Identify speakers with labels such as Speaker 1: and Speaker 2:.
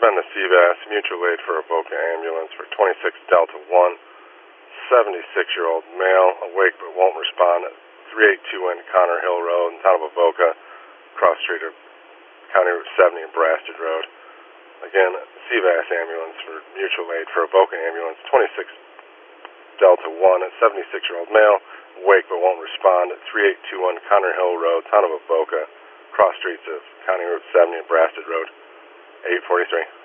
Speaker 1: send a CVAS mutual aid for a Avoca ambulance for 26 Delta 1, 76-year-old male, awake but won't respond at 3821 Connor Hill Road in town of Avoca, cross street of County Route 70 and Brasted Road. Again, CVAS ambulance for mutual aid for Avoca ambulance 26 Delta 1, a 76-year-old male, awake but won't respond at 3821 Connor Hill Road, town of Avoca, cross streets of County Route 70 and Brasted Road, 843.